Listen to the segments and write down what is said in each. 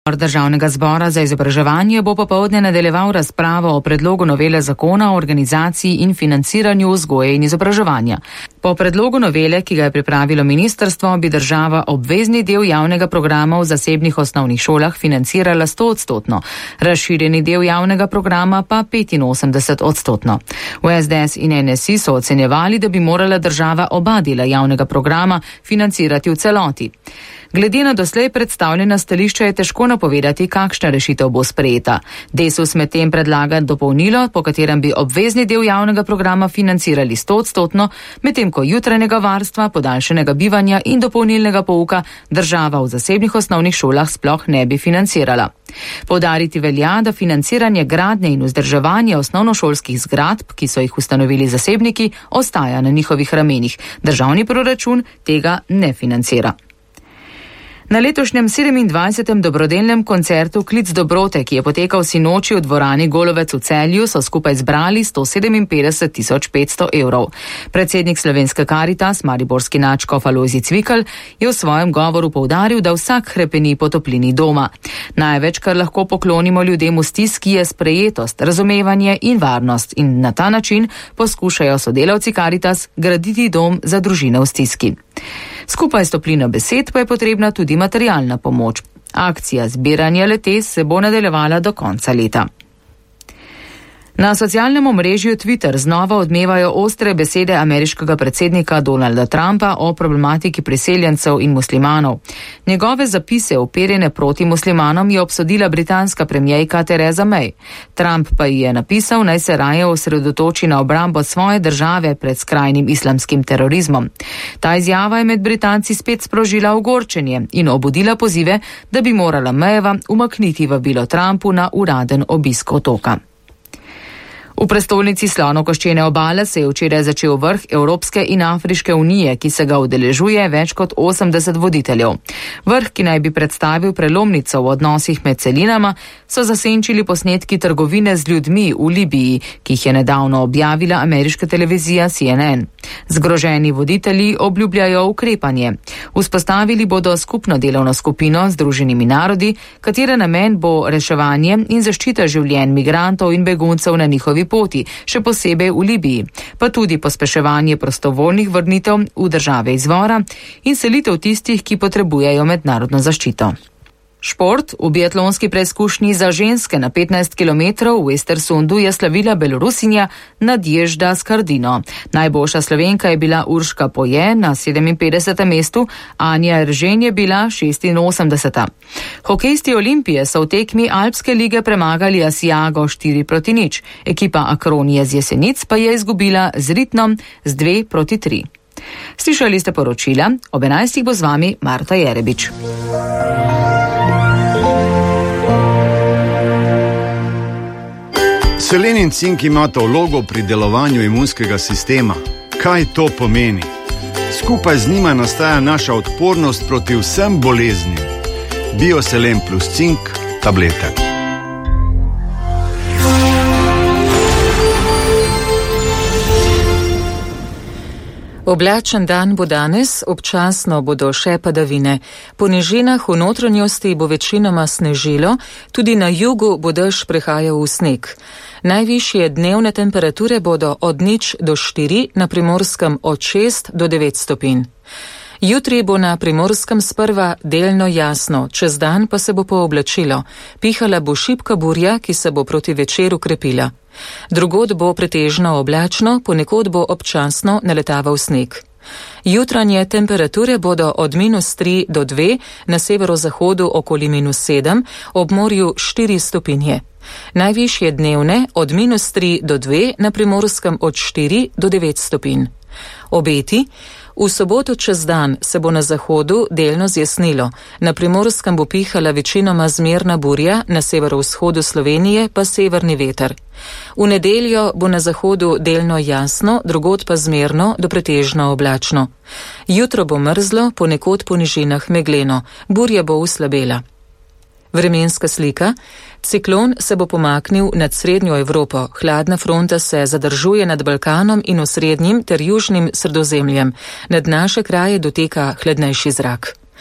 Državnega zbora za izobraževanje bo popoldne nadaljeval razpravo o predlogu novele zakona o organizaciji in financiranju vzgoje in izobraževanja. Po predlogu novele, ki ga je pripravilo ministrstvo, bi država obvezni del javnega programa v zasebnih osnovnih šolah financirala 100%, razširjeni del javnega programa pa 85%. V SDS in NSI so ocenjevali, da bi morala država oba dela javnega programa financirati v celoti. Glede na doslej predstavljena stališča je težko napovedati, kakšna rešitev bo sprejeta. Desus medtem predlaga dopolnilo, po katerem bi obvezni del javnega programa financirali 100%, medtem ko jutranjega varstva, podaljšanega bivanja in dopolnilnega pouka država v zasebnih osnovnih šolah sploh ne bi financirala. Poudariti velja, da financiranje gradnje in vzdrževanja osnovnošolskih zgradb, ki so jih ustanovili zasebniki, ostaja na njihovih ramenih. Državni proračun tega ne financira. Na letošnjem 27. dobrodelnem koncertu Klic dobrote, ki je potekal sinoči v dvorani Golovec v Celju, so skupaj zbrali 157.500 evrov. Predsednik Slovenske Karitas, mariborski nadškof Alojzij Cvikl, je v svojem govoru poudaril, da vsak hrepeni po toplini doma. Največ, kar lahko poklonimo ljudem v stiski, je sprejetost, razumevanje in varnost, in na ta način poskušajo sodelavci Karitas graditi dom za družine v stiski. Skupaj s toplino besed pa je potrebna tudi materialna pomoč. Akcija zbiranja le-te se bo nadaljevala do konca leta. Na socialnem omrežju Twitter znova odmevajo ostre besede ameriškega predsednika Donalda Trumpa o problematiki priseljencev in muslimanov. Njegove zapise uperjene proti muslimanom je obsodila britanska premijejka Theresa May. Trump pa ji je napisal, naj se raje osredotoči na obrambo svoje države pred skrajnim islamskim terorizmom. Ta izjava je med Britanci spet sprožila ogorčenje in obudila pozive, da bi morala Mayeva umakniti vabilo Trumpu na uraden obisk otoka. V prestolnici slonokoščene obale se je včeraj začel vrh Evropske in Afriške unije, ki se ga udeležuje več kot 80 voditeljev. Vrh, ki naj bi predstavil prelomnico v odnosih med celinama, so zasenčili posnetki trgovine z ljudmi v Libiji, ki jih je nedavno objavila ameriška televizija CNN. Zgroženi voditelji obljubljajo ukrepanje. Vzpostavili bodo skupno delovno skupino z Združenimi narodi, katere namen bo reševanje in zaščita življenj migrantov in beguncev na njihovi poti, še posebej v Libiji, pa tudi pospeševanje prostovoljnih vrnitev v države izvora in selitev tistih, ki potrebujejo mednarodno zaščito. Šport. V biatlonski preizkušnji za ženske na 15 km v Estersundu je slavila Belorusinja Nadježda Skardino. Najboljša Slovenka je bila Urška Poje na 57. mestu, Anja Eržen je bila 86. Hokejisti Olimpije so v tekmi Alpske lige premagali Asiago 4-0. Ekipa Akronije z Jesenic pa je izgubila z Ritnom z 2-3. Slišali ste poročila, ob 11. bo z vami Marta Jerebič. Selen in cink imata vlogo pri delovanju imunskega sistema. Kaj to pomeni? Skupaj z njima nastaja naša odpornost proti vsem boleznim. Bioselen plus cink tablete. Oblačen dan bo danes, občasno bodo še padavine. Po nižinah v notranjosti bo večinoma snežilo, tudi na jugu bo dež prehajal v sneg. Najvišje dnevne temperature bodo od 0 do 4, na Primorskem od 6 do 9 stopinj. Jutri bo na Primorskem sprva delno jasno, čez dan pa se bo pooblačilo. Pihala bo šibka burja, ki se bo proti večeru krepila. Drugod bo pretežno oblačno, ponekod bo občasno naletaval sneg. Jutranje temperature bodo od -3 do 2, na severozahodu okoli -7, ob morju 4 stopinje. Najvišje dnevne od -3 do 2, na Primorskem od 4 do 9 stopinj. Obeti. V soboto čez dan se bo na zahodu delno zjasnilo. Na Primorskem bo pihala večinoma zmerna burja, na severovzhodu Slovenije pa severni veter. V nedeljo bo na zahodu delno jasno, drugod pa zmerno do pretežno oblačno. Jutro bo mrzlo, ponekod po nižinah megleno, burja bo uslabela. Vremenska slika. Ciklon se bo pomaknil nad srednjo Evropo, hladna fronta se zadržuje nad Balkanom in osrednjim ter južnim Sredozemljem. Nad naše kraje doteka hladnejši zrak.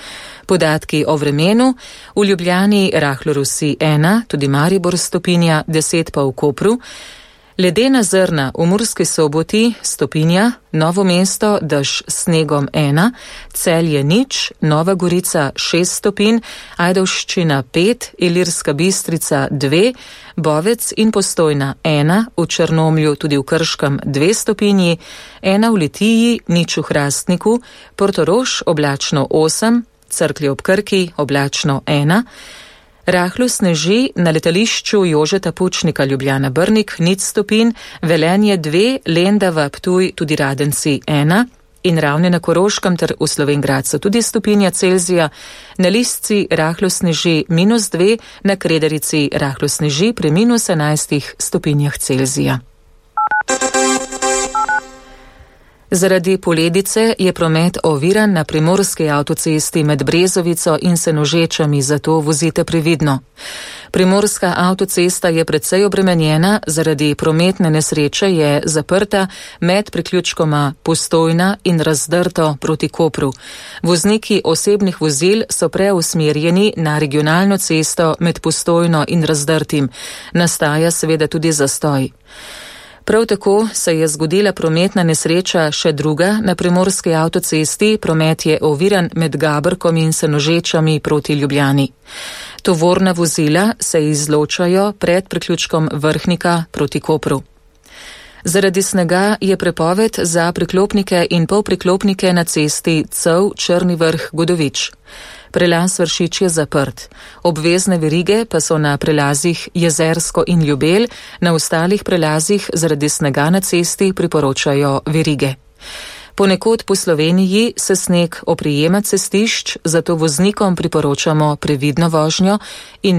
Podatki o vremenu: v Ljubljani rahlo rosi 1, tudi Maribor stopinja, 10 pa v Kopru. Ledena zrna v Murski Soboti stopinja, Novo mesto dež s snegom 1, Celje 0, Nova Gorica 6 stopinj, Ajdovščina 5, Ilirska Bistrica 2, Bovec in Postojna 1, v Črnomlju tudi v Krškem 2 stopinji, 1 v Litiji, 0 v Hrastniku, Portorož oblačno 8, Cerklje ob Krki oblačno 1, rahlo sneži na letališču Jožeta Pučnika Ljubljana Brnik 0 stopinj, Velenje 2, Lendava, Ptuj, tudi Radenci 1 in Ravne na Koroškem ter v Slovenj Gradcu tudi stopinja Celzija, na Lisci rahlo sneži -2, na Krederici rahlo sneži pri -11 stopinjah Celzija. Zaradi poledice je promet oviran na primorski avtocesti med Brezovico in Senožečami, zato vozite previdno. Primorska avtocesta je precej obremenjena, zaradi prometne nesreče je zaprta med priključkoma Postojna in Razdrto proti Kopru. Vozniki osebnih vozil so preusmerjeni na regionalno cesto med Postojno in Razdrtim. Nastaja seveda tudi zastoj. Prav tako se je zgodila prometna nesreča še druga na primorski avtocesti, promet je oviran med Gabrkom in Senožečami proti Ljubljani. Tovorna vozila se izločajo pred priključkom Vrhnika proti Kopru. Zaradi snega je prepoved za priklopnike in polpriklopnike na cesti Cev-Črni Vrh-Godovič. Prelaz Vršič je zaprt. Obvezne verige pa so na prelazih Jezersko in Ljubelj, na ostalih prelazih zaradi snega na cesti priporočajo verige. Ponekod po Sloveniji se sneg oprijema cestišč, zato voznikom priporočamo previdno vožnjo in